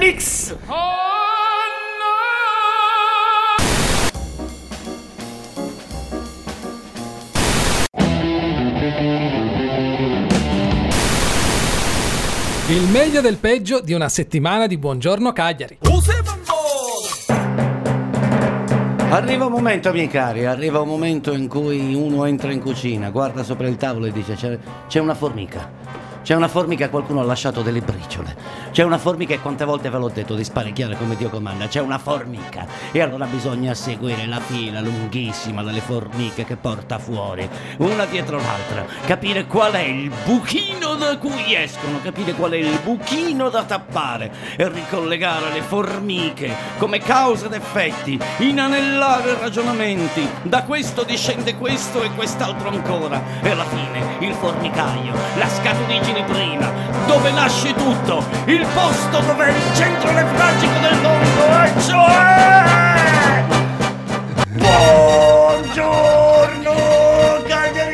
Felix! Il meglio del peggio di una settimana di Buongiorno Cagliari. Arriva un momento, miei cari, arriva un momento in cui uno entra in cucina, guarda sopra il tavolo e dice c'è una formica. C'è una formica, qualcuno ha lasciato delle briciole. C'è una formica e quante volte ve l'ho detto di sparecchiare come Dio comanda. C'è una formica e allora bisogna seguire la fila lunghissima delle formiche che porta fuori, una dietro l'altra, capire qual è il buchino da cui escono, capire qual è il buchino da tappare e ricollegare le formiche come cause ed effetti, inanellare ragionamenti. Da questo discende questo e quest'altro ancora e alla fine il formicaio, la scatolina prima, dove nasce tutto, il posto dove è il centro nevralgico del mondo, e cioè Buongiorno Cagliari!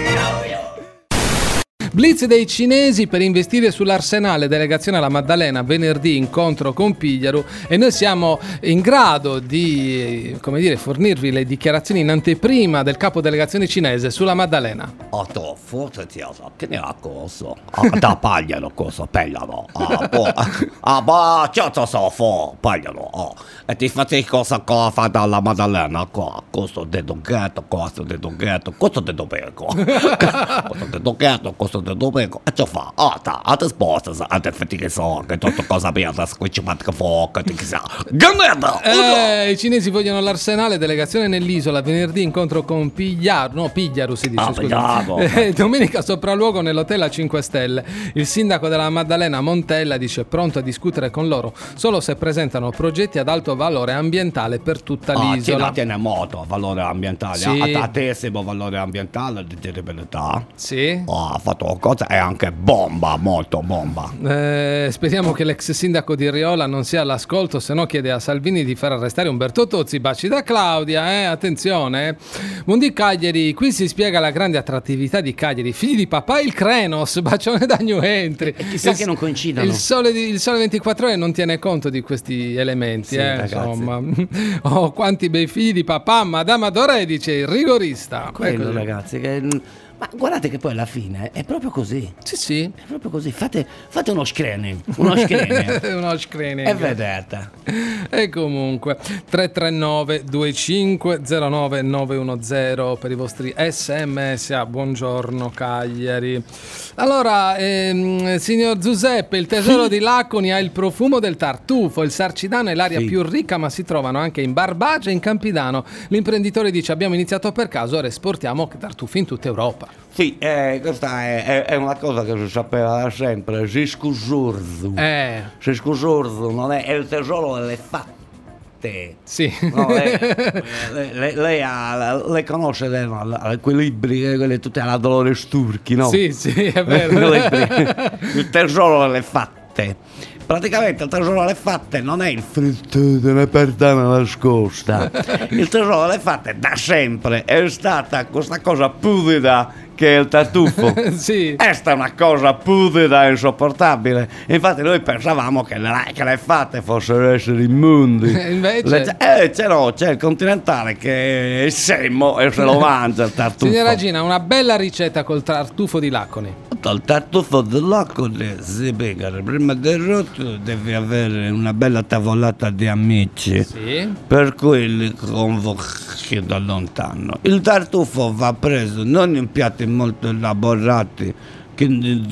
Blitz dei cinesi per investire sull'Arsenale, delegazione alla Maddalena, venerdì incontro con Pigliaru, e noi siamo in grado di, fornirvi le dichiarazioni in anteprima del capo delegazione cinese sulla Maddalena. Che ne ha cosa? Da pagliano cosa, pegliano. Pagliano. E ti fate cosa fa dalla Maddalena qua? Questo detto ghetto, questo detto beco. Questo detto beco. E ciò fa? A te sposta, a te fatti che so, che tutto cosa piace, squicci matka fuoco, ti chissà. Gannetta! I cinesi vogliono l'Arsenale, delegazione nell'isola, venerdì incontro con Pigliaru si dice, scusa. Domenica sopralluogo nell'hotel a 5 stelle. Il sindaco della Maddalena Montella dice pronto a discutere con loro solo se presentano progetti ad alto valore ambientale per tutta l'isola. Tiene molto valore ambientale, sì. Altissimo valore ambientale di terribilità. Sì. Ha fatto cosa e anche bomba, molto bomba. Speriamo che l'ex sindaco di Riola non sia all'ascolto, se no chiede a Salvini di far arrestare Umberto Tozzi. Baci da Claudia, attenzione. Mondi Cagliari, qui si spiega la grande attrattività di Cagliari. Figli di papà il Krenos, bacione da New Entry. E chissà che non coincidano. Il sole 24 ore non tiene conto di questi elementi, sì, insomma. Oh, quanti bei figli di papà, Madame Adoré, dice il rigorista. Quello, ragazzi, che... Ma guardate che poi alla fine è proprio così. Sì. È proprio così. Fate uno screening. Uno screening. E vedete. E comunque 339 2509 910 per i vostri SMS a Buongiorno Cagliari. Allora, signor Giuseppe, il tesoro di Laconi ha il profumo del tartufo. Il Sarcidano è l'area più ricca, ma si trovano anche in Barbagia e in Campidano. L'imprenditore dice abbiamo iniziato per caso, ora esportiamo tartufi in tutta Europa. Sì, questa è una cosa che si sapeva da sempre. Ciscusurzu non è il tesoro delle fatte. Sì. No, lei conosce quei libri, quelle tutte alla Dolores Turchi, no? Sì, è vero. Il tesoro delle fatte. Praticamente il tesoro delle fatte non è il frutto della pertana nascosta. Il tesoro delle fatte da sempre è stata questa cosa pudida che è il tartufo. Sì. Questa è una cosa pudida e insopportabile. Infatti noi pensavamo che le fatte fossero esseri immondi. Invece c'è il continentale che è semmo e se lo mangia il tartufo. Signora Gina, una bella ricetta col tartufo di Laconi. Il tartufo di Laconi si pega, prima del rotto devi avere una bella tavolata di amici, sì, per cui li convochi da lontano. Il tartufo va preso non in piatti molto elaborati che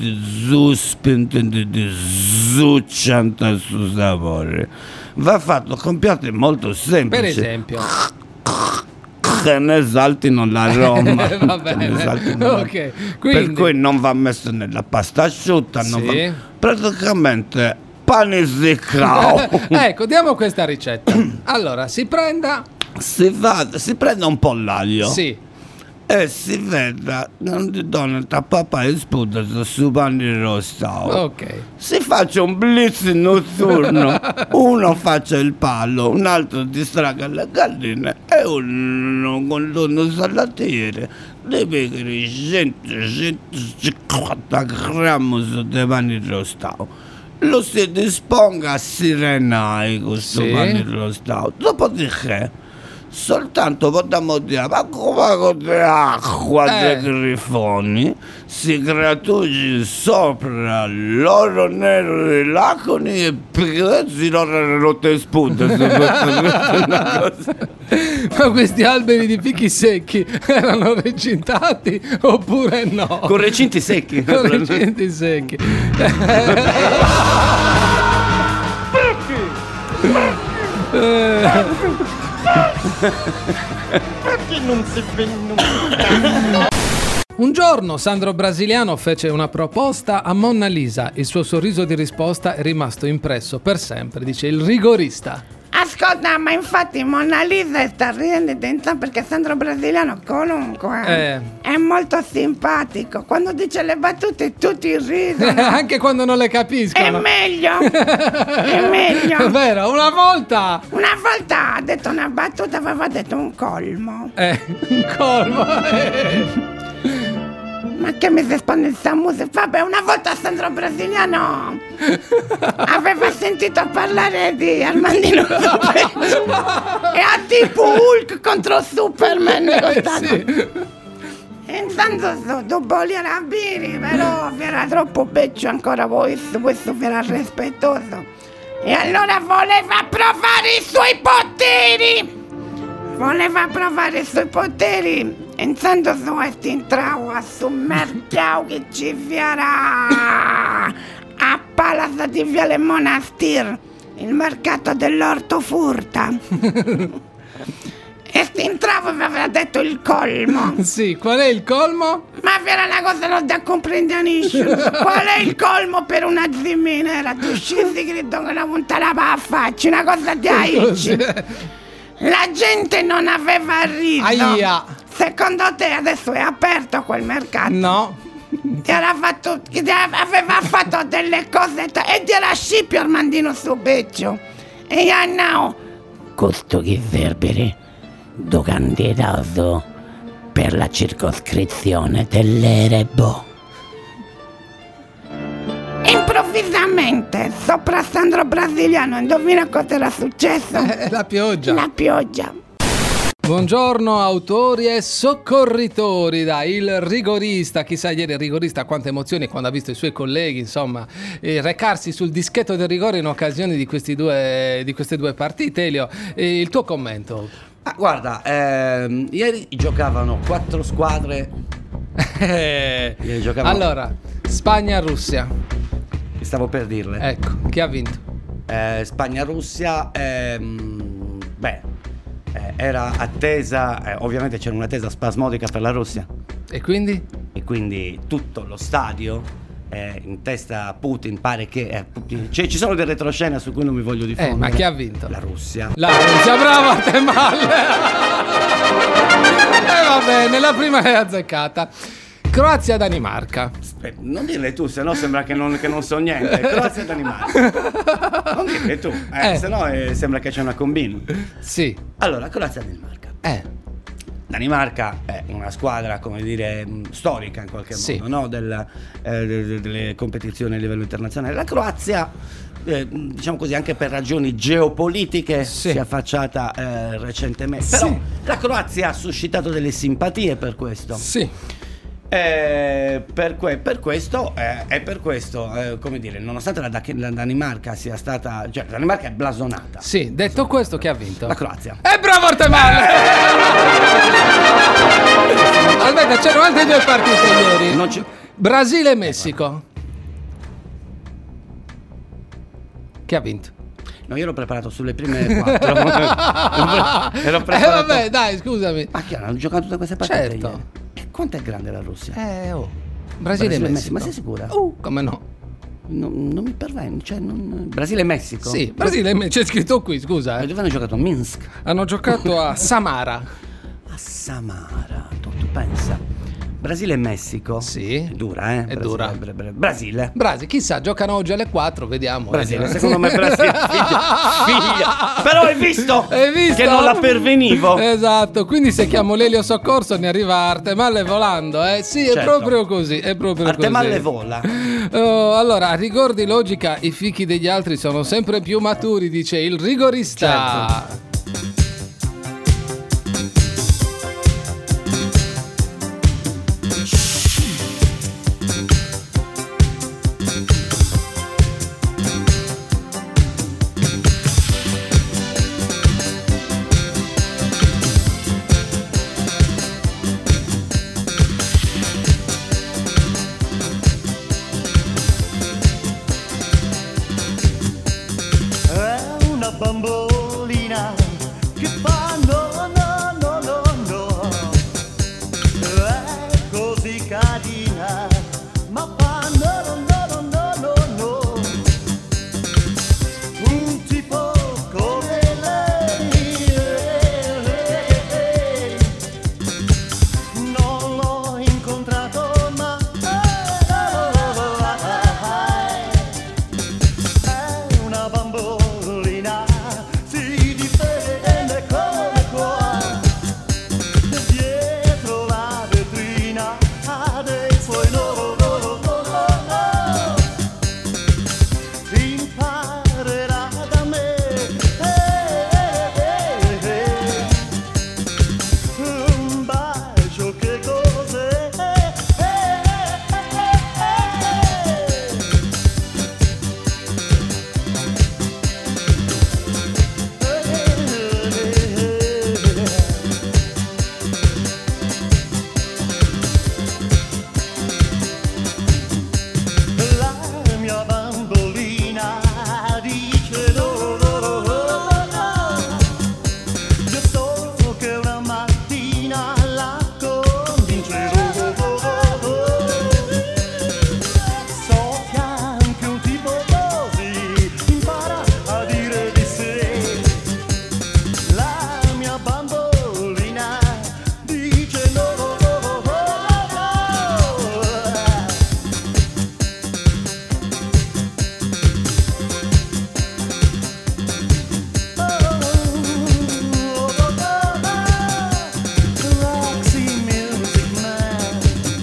zucciano su sapore, va fatto con piatti molto semplici, per esempio che ne esaltino l'aroma. Va bene. Okay. Per cui non va messo nella pasta asciutta, sì, praticamente panisicao. Ecco, diamo questa ricetta. Allora, si prenda un po' l'aglio. Sì. E si veda, non ti do il tapapa e sputa su panni rossao. Ok. Si faccia un blitz notturno. Uno faccia il palo, un altro distraga le galline e uno con l'uno salatiere. Deve avere 150 grammi di panni rossao. lo si disponga a sirenare questo vanillo stout. Dopodiché soltanto potremmo dire, ma come con l'acqua dei grifoni si gratuiti sopra l'oro nero dei laconi e pezzi l'oro rotte spunte. Ma questi alberi di fichi secchi erano recintati oppure no? Con recinti secchi. Con recinti secchi. Perché non si vede? Un giorno Sandro Brasiliano fece una proposta a Monna Lisa. Il suo sorriso di risposta è rimasto impresso per sempre, dice il rigorista. Ascolta, ma infatti Monna Lisa sta ridendo dentro perché Sandro Brasiliano comunque è molto simpatico. Quando dice le battute tutti ridono. Anche quando non le capiscono. È meglio. È meglio. È vero, una volta ha detto una battuta, aveva detto un colmo. Un colmo. Ma che mi risponde il Samus? Vabbè, una volta Sandro Brasiliano aveva sentito parlare di Armandino Super e ha tipo Hulk contro Superman. E intanto dopo lì era biri, però era troppo beccio ancora voi, questo era rispettoso. E allora voleva provare i suoi poteri. E intanto su questo entrava su mercato che ci fiera a Palazzo di Viale Monastir, il mercato dell'ortofrutta. E si entrava e aveva detto il colmo. Sì, qual è il colmo? Ma era una cosa non da comprendere. Qual è il colmo per una zimmina? Era tu scesi credo che una puntata a faccia, una cosa di aici. La gente non aveva riso. Aia. Secondo te adesso è aperto quel mercato? No. Aveva fatto delle cose ed era scipio Armandino Subeccio. E no, questo che serve do candidato per la circoscrizione dell'Erebo. Improvvisamente sopra Sandro Brasiliano, indovina cosa era successo? La pioggia. La pioggia. Buongiorno autori e soccorritori, il rigorista, chissà ieri il rigorista quante emozioni quando ha visto i suoi colleghi, insomma, recarsi sul dischetto del rigore in occasione di queste due partite. Elio, il tuo commento? Guarda, ieri giocavano 4 squadre. Ieri giocavano... Allora, Spagna-Russia. Stavo per dirle. Ecco, chi ha vinto? Spagna-Russia, era attesa, ovviamente c'era un'attesa spasmodica per la Russia. E quindi? E quindi tutto lo stadio, in testa a Putin, pare che... cioè, ci sono delle retroscene su cui non mi voglio diffondere. Ma chi ha vinto? La Russia. La Russia, bravo a te male! Va bene, la prima è azzeccata. Croazia-Danimarca. Non dirle tu, se no sembra che non so niente. Croazia-Danimarca. Non dirle tu, se no sembra che c'è una combina. Sì. Allora, Croazia-Danimarca. Danimarca è una squadra, come dire, storica in qualche modo, no? Delle competizioni a livello internazionale. La Croazia, diciamo così, anche per ragioni geopolitiche, si è affacciata recentemente. Però la Croazia ha suscitato delle simpatie per questo. Sì. Per questo, come dire, nonostante la Danimarca sia stata, cioè la Danimarca è blasonata. Sì, detto questo, chi ha vinto? La Croazia. Bravo Artemale! Aspetta, c'erano altre due partite ieri. Brasile e Messico. Chi ha vinto? No, io ero preparato sulle prime 4. Ero preparato. Vabbè, dai, scusami. Ma chiaro, hanno giocato tutte queste partite. Certo. Ieri. Quanto è grande la Russia? Brasile e Messico. Ma sei sicura? Come no? Non mi pervende, cioè Brasile e Messico? Sì, Brasile e Messico, c'è scritto qui, scusa. Dove hanno giocato? Minsk? Hanno giocato a Samara. A Samara, tu pensa. Brasile e Messico. Sì. È dura, È dura. Brasile. Brasile, chissà, giocano oggi alle 4, vediamo. Brasile, secondo me Brasile. Figlia. Però hai visto? Che non la pervenivo. Esatto, quindi se chiamo l'elio soccorso ne arriva Artemalle volando, eh? Sì, è Certo. proprio così, è proprio Artemalle così. vola. Allora, a rigor di logica, i fichi degli altri sono sempre più maturi, dice il rigorista. Certo. È una bambolina che fa no, no, no, no, no. È così carina, ma fa no, no, no, no, no, no. Un tipo come lei, non l'ho incontrato mai. È una bambolina, si difende come qua, dietro la vetrina dei suoi imparerà da me. Un bacio, che cos'è? La mia bambolina dice no, no, no, no, no. Io so che una mattina la convincerò. So che anche un tipo così impara a dire di sé. La mia bambolina dice no, no, no, no, no. Roxy Music Man.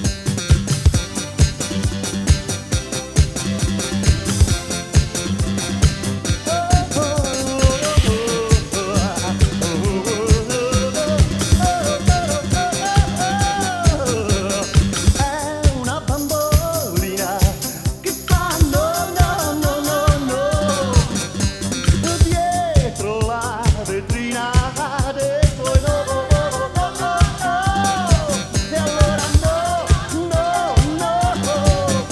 È una bambolina che fa no, no, no, no, no. Dietro la vetrina dei suoi no. E allora no, no, no.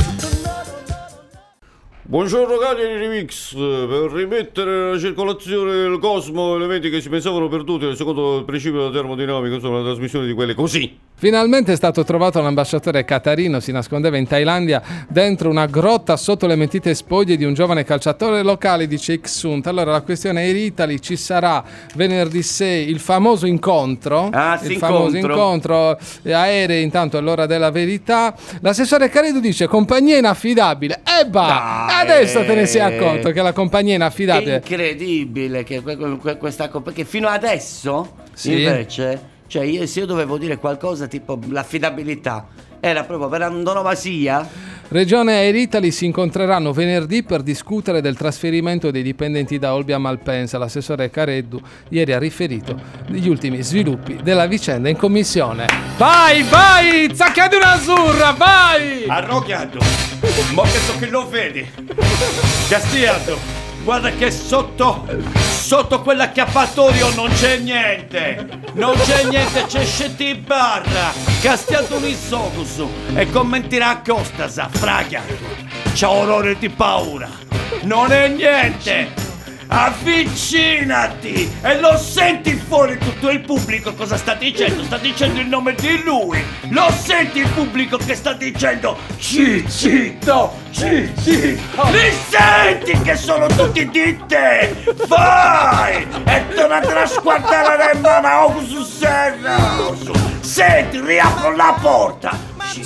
Buongiorno cari di Remix, per rimettere nella circolazione del cosmo elementi che si pensavano perduti secondo il principio della termodinamica sono la trasmissione di quelle così. Finalmente è stato trovato l'ambasciatore Catarino, si nascondeva in Thailandia dentro una grotta sotto le mentite spoglie di un giovane calciatore locale, dice Xsunt. Allora la questione Air Italy, ci sarà venerdì 6 il famoso incontro, incontro aerei, intanto è l'ora della verità. L'assessore Caredu dice compagnia inaffidabile, adesso te ne sei accorto che la compagnia inaffidabile. Incredibile che questa perché fino adesso Sì. invece, cioè se io dovevo dire qualcosa tipo l'affidabilità era proprio per antonomasia. Regione e Air Italy si incontreranno venerdì per discutere del trasferimento dei dipendenti da Olbia a Malpensa. L'assessore Careddu ieri ha riferito degli ultimi sviluppi della vicenda in commissione. Vai, zacchiati un'azzurra, vai! Arrocchiato, mo che so che lo vedi, Castiato, Guarda che sotto quell'acchiappatoio non c'è niente, c'è scetti barra, castiato un insocus e commenterà a Costasa, fragliato, c'ha orrore di paura, non è niente, avvicinati e lo senti fuori tutto il pubblico cosa sta dicendo il nome di lui, lo senti il pubblico che sta dicendo Cicito, li senti che sono tutti di te, vai e tornate a squartare le mani su serra, Senti, riapro la porta.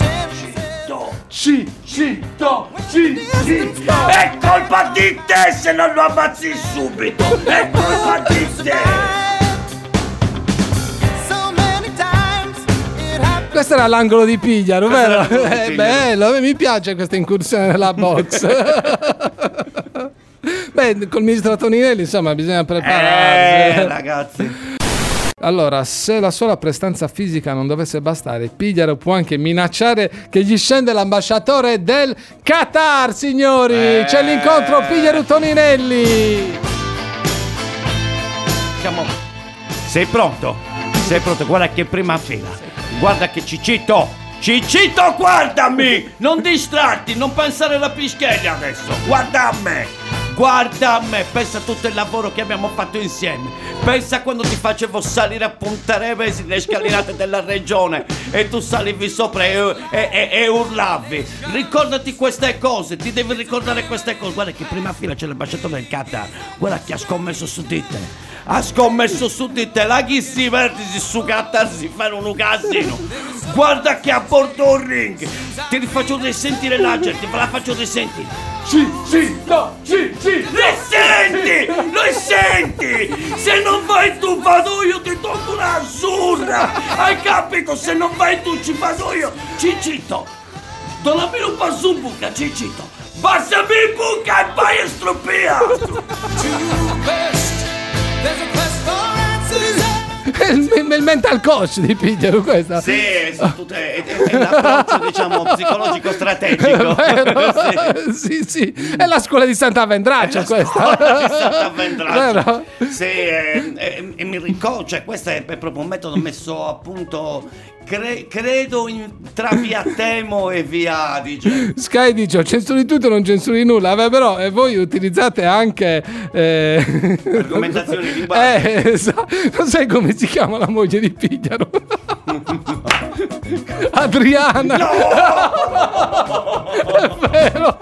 Cicito. È colpa di te se non lo ammazzi subito. È colpa di te. Questo era l'angolo di Pigliaro, vero? Questo era l'angolo di Pigliaro. Bello, mi piace questa incursione nella box. Beh, col ministro Toninelli, insomma, bisogna prepararsi. Ragazzi. Allora, se la sola prestanza fisica non dovesse bastare, Pigliaro può anche minacciare che gli scende l'ambasciatore del Qatar, signori! C'è l'incontro Pigliaro-Toninelli! Sei pronto? Sei pronto? Guarda che prima fila. Guarda che Cicito, guardami! Non distratti, non pensare alla pischeglia adesso. Guarda a me, pensa a tutto il lavoro che abbiamo fatto insieme. Pensa a quando ti facevo salire a Punta Revesi le scalinate della regione e tu salivi sopra e urlavi. Ricordati queste cose, ti devi ricordare queste cose. Guarda che prima fila c'è l'ambasciatore del Qatar. Guarda che ha scommesso su di te. La Ghissi Vertici su Qatar si fanno un casino. Guarda che a bordo un ring. Ti rifaccio risentire la gente, ve la faccio risentire. Lo senti? Se non vai tu vado io, ti tolgo una azzurra. Hai capito? Se non vai tu ci vado io. Cicito, donami un bazumbuca, Cicito. Passami il buca e vai a stropia. Il mental coach di Pigliaro, questa. Sì, è l'approccio, diciamo, psicologico strategico. Sì. È la scuola di Santa Vendraccia, questa. Vero? Sì, e mi ricordo, cioè questo è proprio un metodo messo a punto, credo, tra via Temo e via Adige. Sky dice: censuri tutto, non censuri nulla. Vabbè, però voi utilizzate anche argomentazioni linguali. Non sai come si chiama la moglie di Pigliaro? Adriana. No! È vero.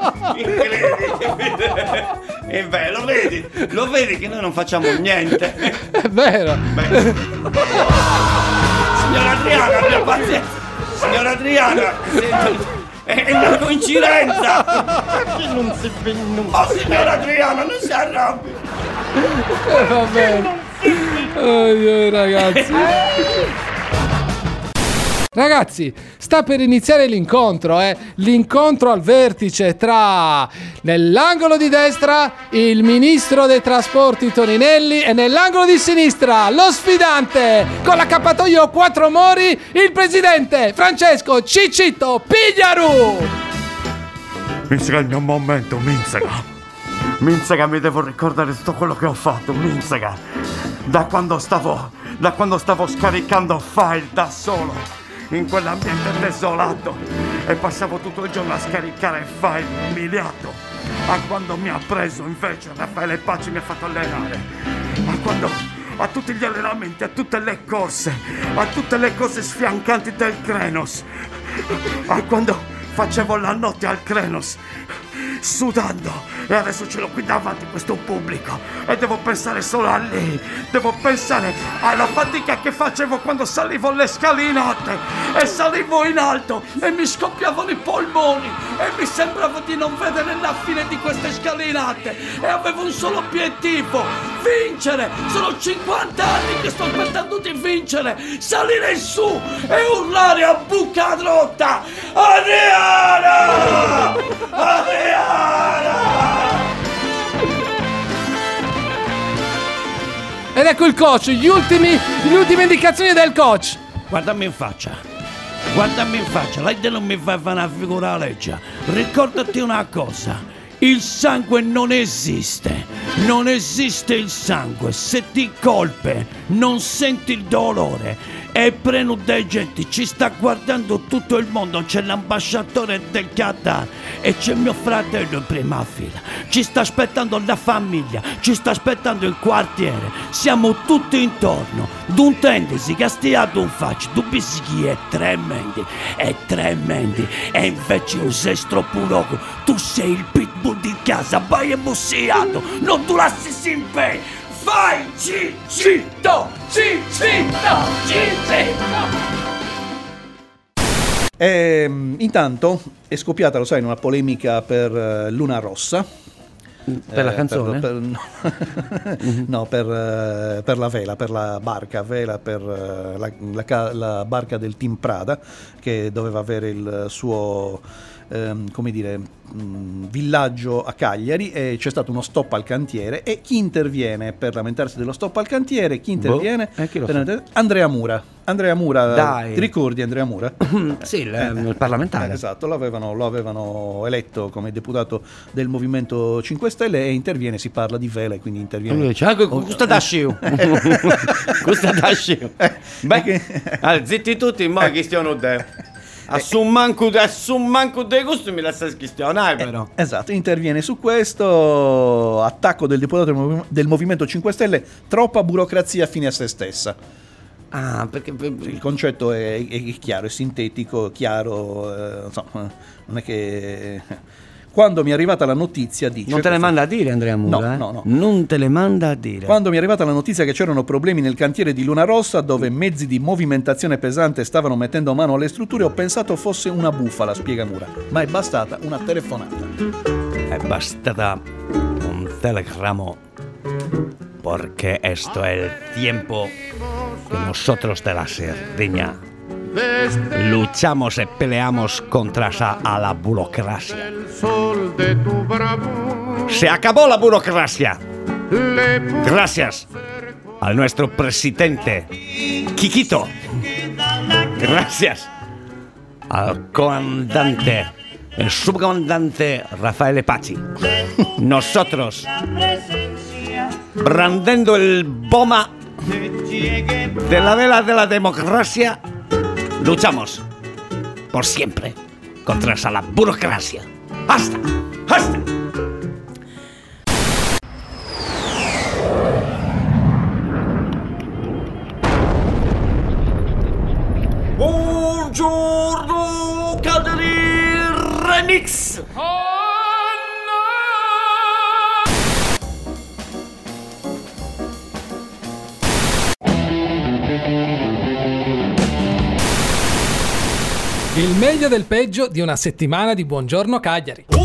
È vero, lo vedi che noi non facciamo niente. È vero. Signora Adriana, abbia pazienza. Signora Adriana, è una coincidenza. Non si venuta. Oh, signora Adriana, non si arrabbi. Va bene. Oh, ragazzi. Ragazzi, sta per iniziare l'incontro, l'incontro al vertice tra, nell'angolo di destra, il ministro dei trasporti Toninelli e nell'angolo di sinistra, lo sfidante con l'accappatoio 4 mori, il presidente Francesco Cicito Pigliaro. Minzega il mio momento, Minzega, mi devo ricordare tutto quello che ho fatto, Minzega. Da quando stavo scaricando file da solo in quell'ambiente desolato e passavo tutto il giorno a scaricare file umiliato, a quando mi ha preso invece Raffaele Paci, mi ha fatto allenare, a tutti gli allenamenti, a tutte le corse, a tutte le cose sfiancanti del Krenos, a quando facevo la notte al Krenos sudando, e adesso ce l'ho qui davanti questo pubblico e devo pensare solo a lì, devo pensare alla fatica che facevo quando salivo le scalinate e salivo in alto e mi scoppiavano i polmoni e mi sembrava di non vedere la fine di queste scalinate e avevo un solo obiettivo: vincere. Sono 50 anni che sto aspettando di vincere, salire su e urlare a buca rotta: Adriana! Adriana! Ed ecco il coach, le ultime indicazioni del coach. Guardami in faccia, lei non mi fa fare una figura legge. Ricordati una cosa: il sangue non esiste il sangue. Se ti colpe non senti il dolore. È pieno dei gente, ci sta guardando tutto il mondo, c'è l'ambasciatore del Qatar e c'è mio fratello in prima fila, ci sta aspettando la famiglia, ci sta aspettando il quartiere, siamo tutti intorno. D'un tendesi che stiato un faccio, tu bischi è tremendi, e invece un sei troppo poco, tu sei il pitbull di casa, vai embossiato, non tu lasci sempre. Vai, Cicito! Intanto è scoppiata, lo sai, una polemica per Luna Rossa. Per la canzone? No, per la vela, per la barca, per la barca del Team Prada, che doveva avere il suo villaggio a Cagliari, e c'è stato uno stop al cantiere. E chi interviene per lamentarsi dello stop al cantiere? Chi interviene? Andrea Mura. Dai. Ti ricordi Andrea Mura? Sì, il parlamentare. Esatto, lo avevano eletto come deputato del Movimento 5 Stelle e interviene, si parla di vela e quindi interviene. Lui dice, gusta dasciu. Gusta dasciu. Zitti tutti, ma chi stiano de. Assun manco de gusto mi lascia schistionare però. Esatto, interviene su questo attacco del deputato del Movimento 5 Stelle, troppa burocrazia fine a se stessa. Ah, perché il concetto è chiaro, è sintetico, chiaro, insomma, non è che... Quando mi è arrivata la notizia, dice... Non te le manda a dire Andrea Mura? No. Non te le manda a dire. Quando mi è arrivata la notizia che c'erano problemi nel cantiere di Luna Rossa, dove mezzi di movimentazione pesante stavano mettendo mano alle strutture, ho pensato fosse una bufala, spiega Mura. Ma è bastata una telefonata. È bastata un telegramma, porque esto es el tiempo que nosotros de la Cerdeña luchamos y peleamos contra la burocracia. Se acabó la burocracia. Gracias al nuestro presidente Quiquito. Gracias al comandante, el subcomandante Rafael Pachi. Nosotros, brandiendo el boma de la vela de la democracia, luchamos por siempre contra la burocracia. ¡Hasta! Buongiorno, Cagliari Remix! Il meglio del peggio di una settimana di Buongiorno Cagliari.